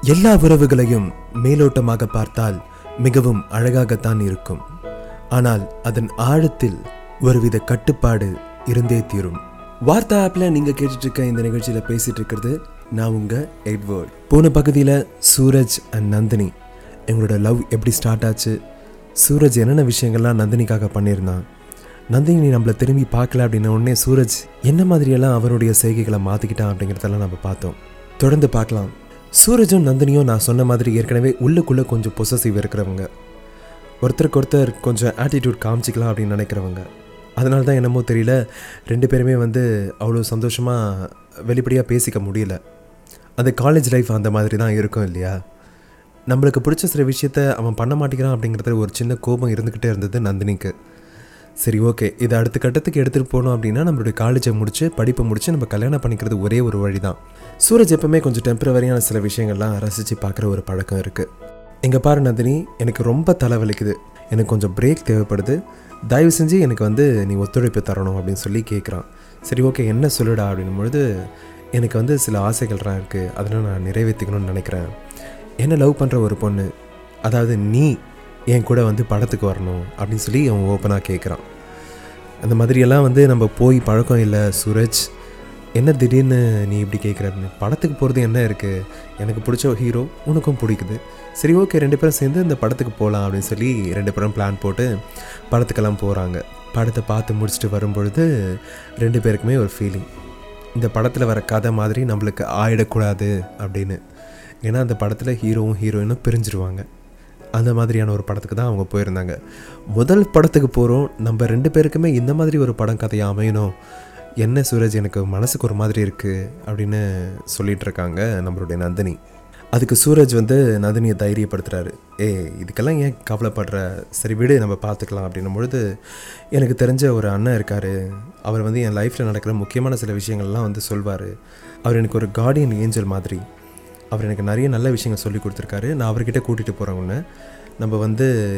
எல்லா உறவுகளையும் மேலோட்டமாக பார்த்தால் மிகவும் அழகாகத்தான் இருக்கும். ஆனால் அதன் ஆழத்தில் ஒருவித கட்டுப்பாடு இருந்தே தீரும். வார்த்தா ஆப்ல நீங்க கேட்டுட்டு இருக்க இந்த நிகழ்ச்சியில பேசிட்டு இருக்கிறது நான் உங்க எட்வர்ட். போன பகுதியில சூரஜ் அண்ட் நந்தினி எங்களோட லவ் எப்படி ஸ்டார்ட் ஆச்சு, சூரஜ் என்னென்ன விஷயங்கள்லாம் நந்தினிக்காக பண்ணியிருந்தான், நந்தினி நம்மளை திரும்பி பார்க்கல அப்படின்ன உடனே சூரஜ் என்ன மாதிரியெல்லாம் அவருடைய செய்கைகளை மாற்றிக்கிட்டான் அப்படிங்கிறதெல்லாம் நம்ம பார்த்தோம். தொடர்ந்து பார்க்கலாம். சூரஜும் நந்தினியும் நான் சொன்ன மாதிரி ஏற்கனவே உள்ளுக்குள்ளே கொஞ்சம் பொசசிவ் இருக்கிறவங்க, ஒருத்தருக்கு ஒருத்தர் கொஞ்சம் ஆட்டிடியூட் காமிச்சிக்கலாம் அப்படின்னு நினைக்கிறவங்க. அதனால தான் என்னமோ தெரியல, ரெண்டு பேருமே அவ்வளோ சந்தோஷமாக வெளிப்படையாக பேசிக்க முடியல. அந்த காலேஜ் லைஃப் அந்த மாதிரி தான் இருக்கும் இல்லையா. நம்மளுக்கு பிடிச்ச சில விஷயத்த அவன் பண்ண மாட்டேங்கிறான் அப்படிங்கிறது ஒரு சின்ன கோபம் இருந்துக்கிட்டே இருந்தது நந்தினிக்கு. சரி, ஓகே, இதை அடுத்த கட்டத்துக்கு எடுத்துகிட்டு போகணும் அப்படின்னா நம்மளுடைய காலேஜை முடித்து படிப்பை முடித்து நம்ம கல்யாணம் பண்ணிக்கிறது ஒரே ஒரு வழி தான். சூரஜ் எப்பவுமே கொஞ்சம் டெம்பரவரியான சில விஷயங்கள்லாம் ரசித்து பார்க்குற ஒரு பழக்கம் இருக்குது. எங்கே பாரு நந்தினி, எனக்கு ரொம்ப தலைவலிக்குது, எனக்கு கொஞ்சம் பிரேக் தேவைப்படுது, தயவு செஞ்சு எனக்கு நீ ஒத்துழைப்பு தரணும் அப்படின்னு சொல்லி கேட்குறான். சரி, ஓகே, என்ன சொல்லுடா அப்படின்னும் பொழுது, எனக்கு சில ஆசைகள்லாம் இருக்குது, அதெல்லாம் நான் நிறைவேற்றிக்கணும்னு நினைக்கிறேன். என்ன லவ் பண்ணுற ஒரு பொண்ணு, அதாவது நீ என் கூட படத்துக்கு வரணும் அப்படின்னு சொல்லி அவன் ஓப்பனாக கேட்குறான். அந்த மாதிரியெல்லாம் நம்ம போய் பழக்கம் இல்லை சூரஜ், என்ன திடீர்னு நீ இப்படி கேட்குறன்னு. படத்துக்கு போகிறது என்ன இருக்குது, எனக்கு பிடிச்ச ஹீரோ உனக்கும் பிடிக்குது, சரி ஓகே, ரெண்டு பேரும் சேர்ந்து இந்த படத்துக்கு போகலாம் அப்படின்னு சொல்லி ரெண்டு பேரும் பிளான் போட்டு படத்துக்கெல்லாம் போகிறாங்க. படத்தை பார்த்து முடிச்சுட்டு வரும்பொழுது ரெண்டு பேருக்குமே ஒரு ஃபீலிங், இந்த படத்தில் வர கதை மாதிரி நம்மளுக்கு ஆயிடக்கூடாது அப்படின்னு. ஏன்னா அந்த படத்தில் ஹீரோவும் ஹீரோயினும் பிரிஞ்சிருவாங்க. அந்த மாதிரியான ஒரு படத்துக்கு தான் அவங்க போயிருந்தாங்க. முதல் படத்துக்கு போகிறோம், நம்ம ரெண்டு பேருக்குமே இந்த மாதிரி ஒரு படம் கதையாக அமையணும், என்ன சூரஜ் எனக்கு மனசுக்கு ஒரு மாதிரி இருக்குது அப்படின்னு சொல்லிகிட்டு இருக்காங்க நம்மளுடைய நந்தினி. அதுக்கு சூரஜ் நந்தினியை தைரியப்படுத்துகிறாரு. இதுக்கெல்லாம் ஏன் கவலைப்படுற, சரி விடு, நம்ம பார்த்துக்கலாம் அப்படின்னும் பொழுது, எனக்கு தெரிஞ்ச ஒரு அண்ணன் இருக்கார், அவர் என் லைஃப்பில் நடக்கிற முக்கியமான சில விஷயங்கள்லாம் சொல்வார், அவர் எனக்கு ஒரு கார்டியன் ஏஞ்சல் மாதிரி, அவர் எனக்கு நிறைய நல்ல விஷயங்கள் சொல்லி கொடுத்துருக்காரு, நான் அவர்கிட்ட கூட்டிகிட்டு போகிறேன் ஒன்று, நம்ம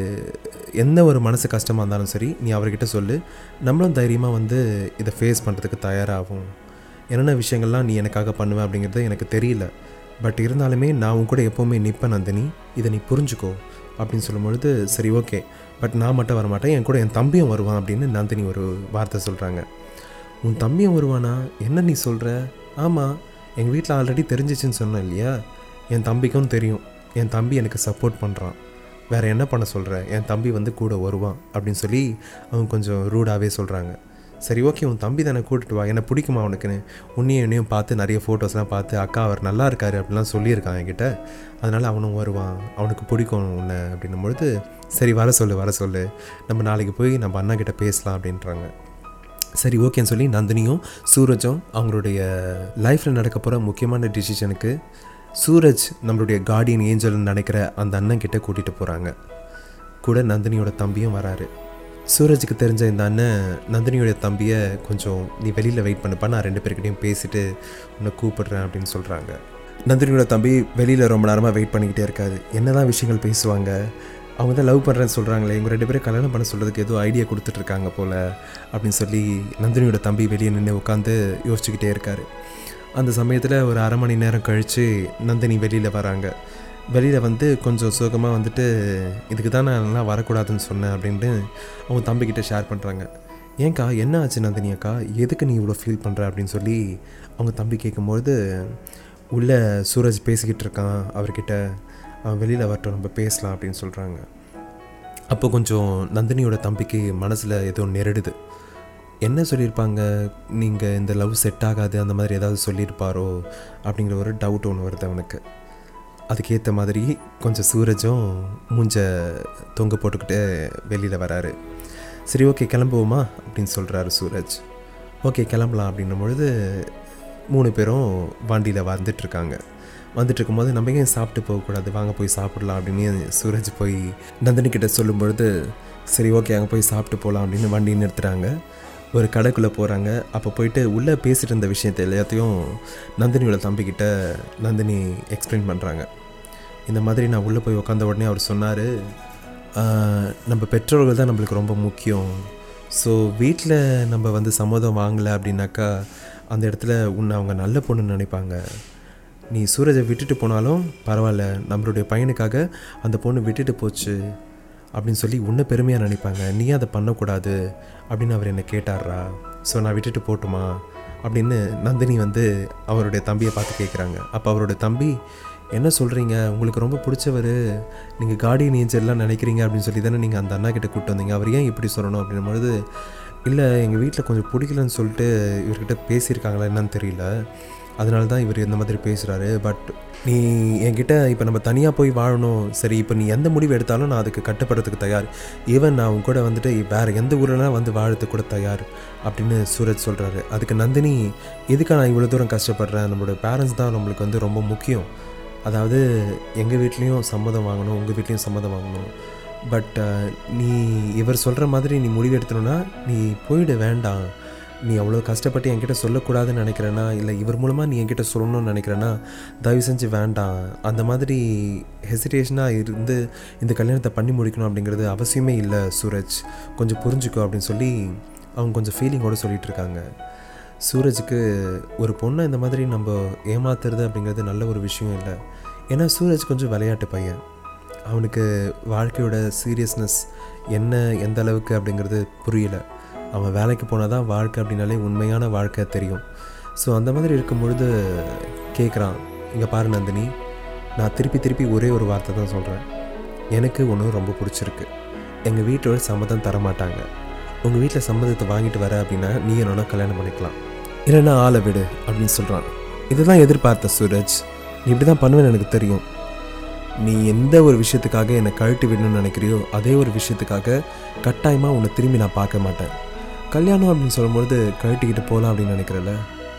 எந்த ஒரு மனசு கஷ்டமாக இருந்தாலும் சரி நீ அவர்கிட்ட சொல்லு, நம்மளும் தைரியமாக இதை ஃபேஸ் பண்ணுறதுக்கு தயாராகும், என்னென்ன விஷயங்கள்லாம் நீ எனக்காக பண்ணுவேன் அப்படிங்கிறது எனக்கு தெரியல, பட் இருந்தாலுமே நான் உன் கூட எப்போவுமே நிற்பேன் நந்தினி, இதை நீ புரிஞ்சுக்கோ அப்படின்னு சொல்லும்பொழுது, சரி ஓகே, பட் நான் மட்டும் வரமாட்டேன், என் கூட என் தம்பியும் வருவான் அப்படின்னு நந்தினி ஒரு வார்த்தை சொல்கிறாங்க. உன் தம்பியும் வருவானா, என்ன நீ சொல்கிற? ஆமாம், எங்கள் வீட்டில் ஆல்ரெடி தெரிஞ்சிச்சுன்னு சொன்னேன் இல்லையா, என் தம்பிக்கும் தெரியும், என் தம்பி எனக்கு சப்போர்ட் பண்ணுறான், வேறு என்ன பண்ண சொல்கிற, என் தம்பி கூட வருவான் அப்படின்னு சொல்லி அவங்க கொஞ்சம் ரூடாகவே சொல்கிறாங்க. சரி ஓகே, உன் தம்பி தானே, கூட்டிட்டு வா, என்னை பிடிக்குமா அவனுக்குன்னு, உன்னையும் என்னையும் பார்த்து நிறைய ஃபோட்டோஸ்லாம் பார்த்து, அக்கா அவர் நல்லா இருக்காரு அப்படிலாம் சொல்லியிருக்கான் என்கிட்ட, அதனால் அவனும் வருவான், அவனுக்கு பிடிக்கும் உன்னை அப்படின்னும் பொழுது, சரி வர சொல்லு, நம்ம நாளைக்கு போய் நம்ம அண்ணா கிட்டே பேசலாம் அப்படின்றாங்க. சரி ஓகேன்னு சொல்லி நந்தினியும் சூரஜும் அவங்களுடைய லைஃப்பில் நடக்க போகிற முக்கியமான டிசிஷனுக்கு சூரஜ் நம்மளுடைய கார்டியன் ஏஞ்சல்னு நினைக்கிற அந்த அண்ணன் கிட்டே கூட்டிகிட்டு போகிறாங்க. கூட நந்தினியோட தம்பியும் வராரு. சூரஜுக்கு தெரிஞ்ச இந்த அண்ணன் நந்தினியோட தம்பியை கொஞ்சம் நீ வெளியில் வெயிட் பண்ணுப்பா, நான் ரெண்டு பேர்கிட்டையும் பேசிவிட்டு உன்னை கூப்பிடுறேன் அப்படின்னு சொல்கிறாங்க. நந்தினியோட தம்பி வெளியில் ரொம்ப நேரமாக வெயிட் பண்ணிக்கிட்டே இருக்காரு. என்ன தான் விஷயங்கள் பேசுவாங்க, அவங்க தான் லவ் பண்ணுறேன்னு சொல்கிறாங்களே, இவங்க ரெண்டு பேரும் கல்யாணம் பண்ண சொல்கிறதுக்கு ஏதோ ஐடியா கொடுத்துட்ருக்காங்க போல் அப்படின்னு சொல்லி நந்தினியோட தம்பி வெளியே நின்று உட்காந்து யோசிச்சுக்கிட்டே இருக்கார். அந்த சமயத்தில் ஒரு அரை மணி நேரம் கழித்து நந்தினி வெளியில் வராங்க. வெளியில் கொஞ்சம் சோகமாக இதுக்கு தான் நான் நல்லா வரக்கூடாதுன்னு சொன்னேன் அப்படின்ட்டு அவங்க தம்பிக்கிட்ட ஷேர் பண்ணுறாங்க. ஏன்க்கா என்ன ஆச்சு நந்தினி அக்கா, எதுக்கு நீ இவ்வளோ ஃபீல் பண்ணுற அப்படின்னு சொல்லி அவங்க தம்பி கேட்கும்பொழுது, உள்ளே சூரஜ் பேசிக்கிட்டு இருக்கான் அவர்கிட்ட, அவன் வெளியில் வரட்டும் நம்ம பேசலாம் அப்படின்னு சொல்கிறாங்க. அப்போ கொஞ்சம் நந்தினியோட தம்பிக்கு மனசில் ஏதோ நெருடுது. என்ன சொல்லியிருப்பாங்க, நீங்கள் இந்த லவ் செட் ஆகாது அந்த மாதிரி ஏதாவது சொல்லியிருப்பாரோ அப்படிங்கிற ஒரு டவுட் ஒன்று வருது அவனுக்கு. அதுக்கேற்ற மாதிரி கொஞ்சம் சூரஜும் மூஞ்ச தொங்க போட்டுக்கிட்டு வெளியில் வராரு. சரி ஓகே கிளம்புவோமா அப்படின்னு சொல்கிறாரு சூரஜ். ஓகே கிளம்பலாம் அப்படின்னும் பொழுது 3 பேரும் வண்டியில் வந்துட்டுருக்காங்க. வந்துட்டுருக்கும்போது நம்ம ஏன் சாப்பிட்டு போகக்கூடாது, வாங்க போய் சாப்பிடலாம் அப்படின்னு சூரஜ் போய் நந்தினி கிட்ட சொல்லும் பொழுது, சரி ஓகே அங்கே போய் சாப்பிட்டு போகலாம் அப்படின்னு வண்டி நிறுத்துகிறாங்க. ஒரு கடைக்குள்ளே போகிறாங்க. அப்போ போயிட்டு உள்ளே பேசிகிட்டு இருந்த விஷயத்தை எல்லாத்தையும் நந்தினியோட தம்பிக்கிட்ட நந்தினி எக்ஸ்பிளைன் பண்ணுறாங்க. இந்த மாதிரி நான் உள்ளே போய் உட்காந்த உடனே அவர் சொன்னார், நம்ம பெற்றோர்கள் தான் நம்மளுக்கு ரொம்ப முக்கியம், ஸோ வீட்டில் நம்ம சம்மதம் வாங்கலை அப்படின்னாக்கா அந்த இடத்துல உன்னை அவங்க நல்ல பொண்ணுன்னு நினைப்பாங்க, நீ சூரஜை விட்டுட்டு போனாலும் பரவாயில்ல, நம்மளுடைய பையனுக்காக அந்த பொண்ணு விட்டுட்டு போச்சு அப்படின்னு சொல்லி உன்னை பெருமையாக நினைப்பாங்க, நீ அதை பண்ணக்கூடாது அப்படின்னு அவர் என்னை கேட்டார்ரா. ஸோ நான் விட்டுட்டு போட்டுமா அப்படின்னு நந்தினி வந்து அவருடைய தம்பியை பார்த்து கேட்குறாங்க. அப்போ அவருடைய தம்பி, என்ன சொல்கிறீங்க, உங்களுக்கு ரொம்ப பிடிச்சவர், நீங்கள் கார்டியன் ஏஞ்சல்லாம் நினைக்கிறீங்க அப்படின்னு சொல்லி தானே நீங்கள் அந்த அண்ணா கிட்டே கூப்பிட்டு வந்தீங்க, அவர் ஏன் இப்படி சொல்லணும் அப்படின்பொழுது, இல்லை எங்கள் வீட்டில் கொஞ்சம் பிடிக்கலன்னு சொல்லிட்டு இவர்கிட்ட பேசியிருக்காங்களா என்னன்னு தெரியல, அதனால தான் இவர் இந்த மாதிரி பேசுகிறாரு. பட் நீ என்கிட்ட இப்போ நம்ம தனியாக போய் வாழணும், சரி இப்போ நீ எந்த முடிவு எடுத்தாலும் நான் அதுக்கு கட்டுப்படுறதுக்கு தயார், ஈவன் நான் உங்க கூட வந்துட்டு வேறு எந்த ஊர்லாம் வந்து வாழறதுக்கு கூட தயார் அப்படின்னு சூரஜ் சொல்கிறாரு. அதுக்கு நந்தினி, எதுக்காக நான் இவ்வளோ தூரம் கஷ்டப்படுறேன், நம்மளோட பேரண்ட்ஸ் தான் நம்மளுக்கு வந்து ரொம்ப முக்கியம், அதாவது எங்கள் வீட்லேயும் சம்மதம் வாங்கணும், உங்கள் வீட்லேயும் சம்மதம் வாங்கணும், பட் நீ இவர் சொல்கிற மாதிரி நீ முடிவு எடுத்தணுன்னா நீ போயிட வேண்டாம், நீ அவ்வளோ கஷ்டப்பட்டு என்கிட்ட சொல்லக்கூடாதுன்னு நினைக்கிறேன்னா, இல்லை இவர் மூலமாக நீ என்கிட்ட சொல்லணும்னு நினைக்கிறேன்னா தயவு செஞ்சு வேண்டாம், அந்த மாதிரி ஹெசிடேஷனாக இருந்து இந்த கல்யாணத்தை பண்ணி முடிக்கணும் அப்படிங்கிறது அவசியமே இல்லை சூரஜ், கொஞ்சம் புரிஞ்சுக்கோ அப்படின்னு சொல்லி அவங்க கொஞ்சம் ஃபீலிங்கோடு சொல்லிகிட்டு இருக்காங்க. சூரஜுக்கு ஒரு பொண்ணை இந்த மாதிரி நம்ம ஏமாத்துறது அப்படிங்கிறது நல்ல ஒரு விஷயம் இல்லை. ஏன்னா சூரஜ் கொஞ்சம் விளையாட்டு பையன், அவனுக்கு வாழ்க்கையோட சீரியஸ்னஸ் என்ன எந்த அளவுக்கு அப்படிங்கிறது புரியலை. அவன் வேலைக்கு போனால் தான் வாழ்க்கை அப்படின்னாலே உண்மையான வாழ்க்கை தெரியும். ஸோ அந்த மாதிரி இருக்கும் பொழுது கேட்குறான், இங்கே பாரு நந்தினி, நான் திருப்பி ஒரே ஒரு வார்த்தை தான் சொல்கிறேன், எனக்கு ஒன்று ரொம்ப பிடிச்சிருக்கு, எங்கள் வீட்டோட சம்மதம் தரமாட்டாங்க, உங்கள் வீட்டில் சம்மதத்தை வாங்கிட்டு வர அப்படின்னா நீ என்னோட கல்யாணம் பண்ணிக்கலாம், இல்லைன்னா ஆளை விடு அப்படின்னு சொல்கிறான். இதுதான் எதிர்பார்த்த சூரஜ், நீ இப்படி தான் பண்ணுவேன்னு எனக்கு தெரியும், நீ எந்த ஒரு விஷயத்துக்காக என்னை கழட்டி விடணும்னு நினைக்கிறியோ அதே ஒரு விஷயத்துக்காக கட்டாயமாக உன்னை திரும்பி நான் பார்க்க மாட்டேன், கல்யாணம் அப்படின்னு சொல்லும்பொழுது கழட்டிக்கிட்டு போகலாம் அப்படின்னு நினைக்கிறல,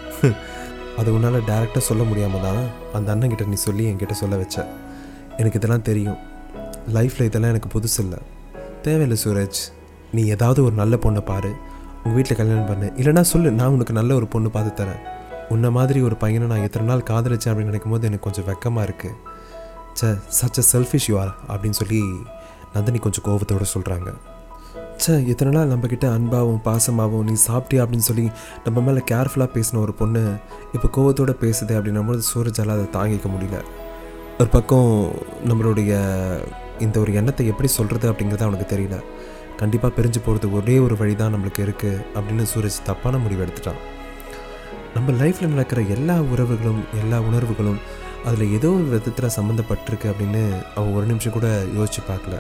அது உன்னால் டேரெக்டாக சொல்ல முடியாமல் தான் அந்த அண்ணன்கிட்ட நீ சொல்லி என்கிட்ட சொல்ல வச்ச, எனக்கு இதெல்லாம் தெரியும், லைஃப்பில் இதெல்லாம் எனக்கு புதுசு இல்லை, தேவையில்லை சூரஜ், நீ ஏதாவது ஒரு நல்ல பொண்ணை பாரு, உங்கள் வீட்டில் கல்யாணம் பண்ணு, இல்லைனா சொல்லு, நான் உனக்கு நல்ல ஒரு பொண்ணு பார்த்து தரேன், உன்னை மாதிரி ஒரு பையனை நான் எத்தனை நாள் காதலிச்சேன் அப்படின்னு நினைக்கும் போது எனக்கு கொஞ்சம் வெக்கமாக இருக்குது, such a selfish you are அப்படின்னு சொல்லி நந்தினி கொஞ்சம் கோபத்தோடு சொல்கிறாங்க. எத்தனை நாள் நம்மக்கிட்ட அன்பாகவும் பாசமாகவும் நீ சாப்பிட்டியா அப்படின்னு சொல்லி நம்ம மேலே கேர்ஃபுல்லாக பேசின ஒரு பொண்ணு இப்போ கோபத்தோடு பேசுது அப்படின்னும்போது சூரஜால் அதை தாங்கிக்க முடியல. ஒரு பக்கம் நம்மளுடைய இந்த ஒரு எண்ணத்தை எப்படி சொல்கிறது அப்படிங்கிறது அவனுக்கு தெரியல. கண்டிப்பாக பிரிஞ்சு போகிறது ஒரே ஒரு வழி தான் நம்மளுக்கு இருக்குது அப்படின்னு சூரஜ் தப்பான முடிவு எடுத்துட்டான். நம்ம லைஃப்பில் நடக்கிற எல்லா உறவுகளும் எல்லா உணர்வுகளும் அதில் ஏதோ ஒரு விதத்தில் சம்மந்தப்பட்டிருக்கு அப்படின்னு அவன் ஒரு நிமிஷம் கூட யோசித்து பார்க்கல.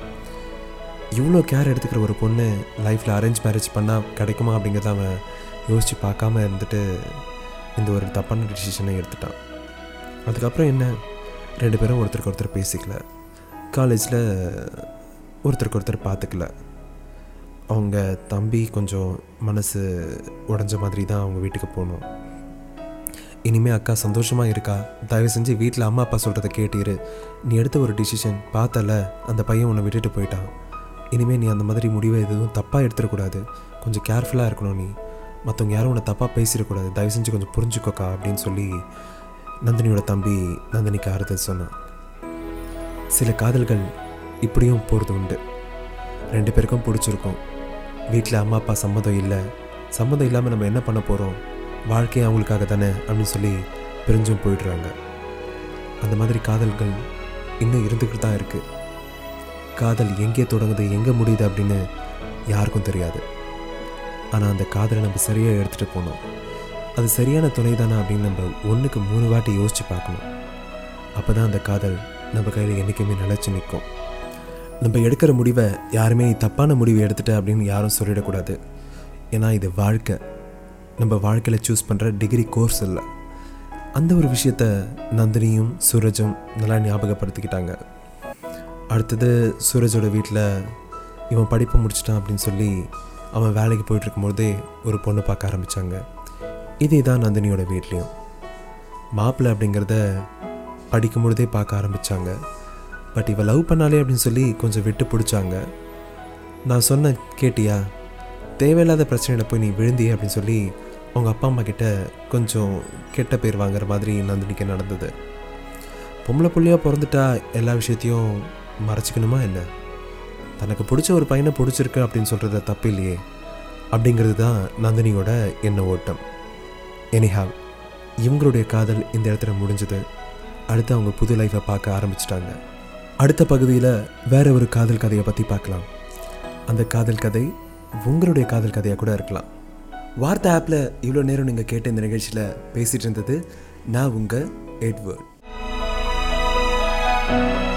இவ்வளோ கேர் எடுத்துக்கிற ஒரு பொண்ணு லைஃப்பில் அரேஞ்ச் மேரேஜ் பண்ணால் கிடைக்குமா அப்படிங்கிறத அவன் யோசித்து பார்க்காம இருந்துட்டு இந்த ஒரு தப்பான டிசிஷனை எடுத்துட்டான். அதுக்கப்புறம் என்ன, 2 பேரும் ஒருத்தருக்கு ஒருத்தர் பேசிக்கல, காலேஜில் ஒருத்தருக்கு ஒருத்தர் பார்த்துக்கல. அவங்க தம்பி கொஞ்சம் மனசு உடஞ்ச மாதிரி தான் அவங்க வீட்டுக்கு போகணும். இனிமேல் அக்கா சந்தோஷமாக இருக்கா, தயவு செஞ்சு வீட்டில் அம்மா அப்பா சொல்கிறத கேட்டிரு, நீ எடுத்த ஒரு டிசிஷன் பார்த்தல, அந்த பையன் உன்னை விட்டுட்டு போயிட்டான், இனிமேல் நீ அந்த மாதிரி முடிவை எதுவும் தப்பாக எடுத்துடக்கூடாது, கொஞ்சம் கேர்ஃபுல்லாக இருக்கணும், நீ மற்றவங்க யாரும் உன்னை தப்பாக பேசிடக்கூடாது, தயவு செஞ்சு கொஞ்சம் புரிஞ்சுக்கோக்கா அப்படின்னு சொல்லி நந்தினியோட தம்பி நந்தினிக்கு ஆறுதல் சொன்னான். சில காதல்கள் இப்படியும் போகிறது உண்டு, 2 பேருக்கும் பிடிச்சிருக்கும், வீட்டில் அம்மா அப்பா சம்மதம் இல்லை, சம்மதம் இல்லாமல் நம்ம என்ன பண்ண போகிறோம், வாழ்க்கையை அவங்களுக்காக தானே அப்படின்னு சொல்லி பிரிஞ்சும் போயிடுறாங்க. அந்த மாதிரி காதல்கள் இன்னும் இருந்துக்கிட்டு தான் இருக்குது. காதல் எங்கே தொடங்குது எங்கே முடியுது அப்படின்னு யாருக்கும் தெரியாது. ஆனால் அந்த காதலை நம்ம சரியாக எடுத்துகிட்டு போகணும், அது சரியான துணை தானே அப்படின்னு நம்ம 1க்கு 3 வாட்டி யோசித்து பார்க்கணும். அப்போ தான் அந்த காதல் நம்ம கையில் என்றைக்குமே நிலச்சி நிற்கும். நம்ம எடுக்கிற முடிவை யாருமே தப்பான முடிவை எடுத்துகிட்ட அப்படின்னு யாரும் சொல்லிடக்கூடாது. ஏன்னா இது வாழ்க்கை, நம்ம வாழ்க்கையில் சூஸ் பண்ணுற டிகிரி கோர்ஸ் இல்லை. அந்த ஒரு விஷயத்த நந்தினியும் சூரஜும் நல்லா ஞாபகப்படுத்திக்கிட்டாங்க. அடுத்தது சூரஜோட வீட்டில் இவன் படிப்பை முடிச்சிட்டான் அப்படின்னு சொல்லி அவன் வேலைக்கு போயிட்டுருக்கும்போதே ஒரு பொண்ணு பார்க்க ஆரம்பித்தாங்க. இதே தான் நந்தினியோட வீட்லேயும் மாப்பிள்ளை அப்படிங்கிறத படிக்கும்பொழுதே பார்க்க ஆரம்பித்தாங்க. பட் இவன் லவ் பண்ணாலே அப்படின்னு சொல்லி கொஞ்சம் விட்டு பிடிச்சாங்க. நான் சொன்ன கேட்டியா, தேவையில்லாத பிரச்சனையில் போய் நீ விழுந்தியே அப்படின்னு சொல்லி அவங்க அப்பா அம்மா கிட்ட கொஞ்சம் கெட்ட பேர் வாங்குற மாதிரி நந்தினிக்கு நடந்தது. பொம்பளை புள்ளையாக பிறந்துட்டா எல்லா விஷயத்தையும் மறைச்சிக்கணுமா என்ன, தனக்கு பிடிச்ச ஒரு பையனை பிடிச்சிருக்கு அப்படின்னு சொல்கிறது தப்பு இல்லையே அப்படிங்கிறது தான் நந்தினியோட எண்ண ஓட்டம். எனிஹாவ், இவங்களுடைய காதல் இந்த இடத்துல முடிஞ்சது. அடுத்து அவங்க புது லைஃப்பை பார்க்க ஆரம்பிச்சிட்டாங்க. அடுத்த பகுதியில் வேற ஒரு காதல் கதையை பற்றி பார்க்கலாம். அந்த காதல் கதை உங்களுடைய காதல் கதையாக கூட இருக்கலாம். வார்த்தை ஆப்பில் இவ்வளோ நேரம் நீங்கள் கேட்ட இந்த நிகழ்ச்சியில் பேசிகிட்டு இருந்தது நான் உங்கள் எட்வர்ட்.